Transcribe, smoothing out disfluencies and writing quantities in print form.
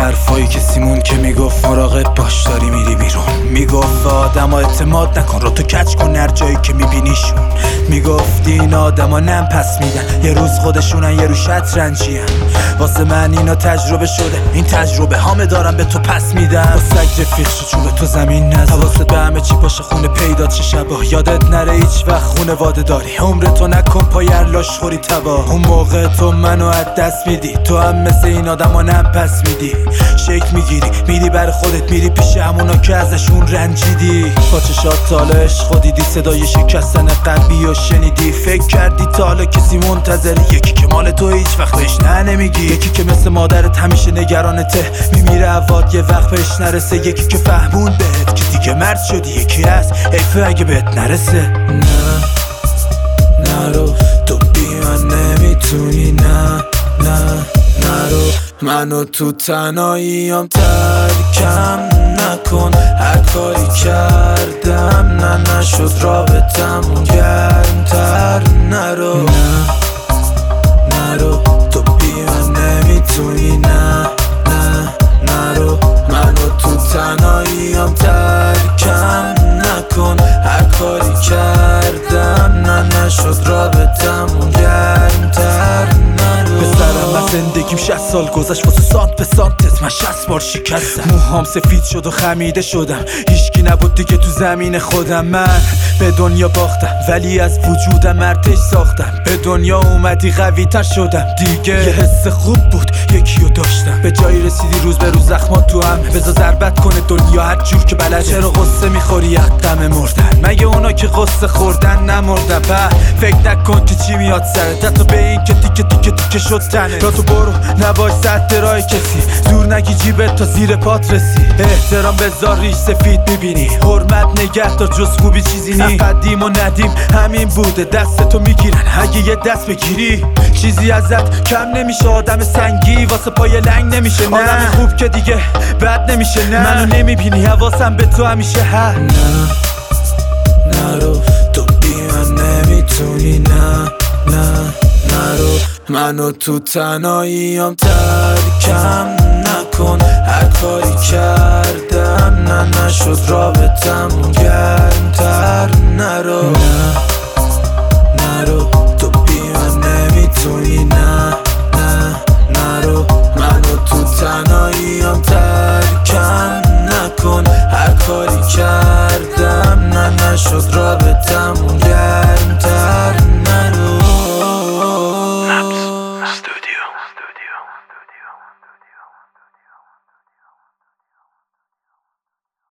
حرفایی که سیمون که میگفت مراقب باش داری میری بیرون. میگفت آدم اعتماد نکن، رو تو کچ کن هر جایی که میبینیشون. میگفت این آدما نم پس میدن، یه روز خودشونن یه رو شطرنجین. واسه من اینا تجربه شده، این تجربه هامه دارم به تو پس میدم. با سگ رفیق شو چوب تو زمین نذار، حواست به همه چی باشه خونه پیدات چه شبا. یادت نره هیچ وقت خونواده داری، عمرتو نکن پای لاش خوری تبا. اون موقع تو منو از دست میدی، تو هم مثل این آدما نم پس میدی. شک میگیری میری بر خودت، میری پیش همونا که ازشون رنجیدی. با چشات تالا عشق دیدی، صدای شکستن قلبی و شنیدی. فکر کردی تا حالا کسی منتظر یکی که مال تو هیچ وقت بهش نه نمیگی. یکی که مثل مادرت همیشه نگرانته، میمیره عواد یه وقت بهش نرسه. یکی که فهمون بهت که دیگه مرد شدی، یکی هست حیفه اگه بهت نرسه. نه نرو تو بی من نمیتونی، نه نرو منو تو تنهاییم ترکم نکن. هر کاری کردم نشد رابطمون گرمتر. نرو تو بی من نمیتونی، نه نرو منو تو تنهاییم ترکم نکن. هر کاری کردم نشد رابطمون گرمتر. پسرم از زندگیم 60 سال گذشت، واسه سانت به سانتت من 60 بار شکستم. موهام سفید شد و خمیده شدم، هیچکی نبود دیگه تو زمین خودم. من به دنیا باختم ولی از وجودم ارتش ساختم. به دنیا اومدی قوی تر شدم دیگه. یه حس خوب بود یکیو داشتم، به جایی رسیدی روز به روز زخمات تو هم. بذار ضربت کنه دنیا هر جور که بلده. چرا قصه میخوری از غم مردن؟ مگه اونا که قصه خوردن نمردن؟ فکر نکن که چی میاد سرت، حتی به این که تیکه شد تنه. تا تو برو نباش سد رای کسی، زور نگی جیبت تا زیر پات رسی. احترام بذار ریش سفید میبینی، حرمت نگه تا جز خوبی چیزی نی. قدیم و ندیم همین بوده، دستتو میگیرن اگه یه دست بگیری. چیزی ازت کم نمیشه، آدم سنگی واسه پای لنگ نمیشه. نه آدم خوب که دیگه بد نمیشه. نه منو نمیبینی حواسم به تو همیشه هست. نرو تو بی من نمیتونی، نه نرو منو تو تنهاییم ترکم نکن. هر کاری کردم نشد رابطمون گرمتر. نرو تو بی من نمیتونی، نه نرو منو تو تنهاییم ترکم نکن. هر کاری کردم نشد رابطمون گرمتر. نرو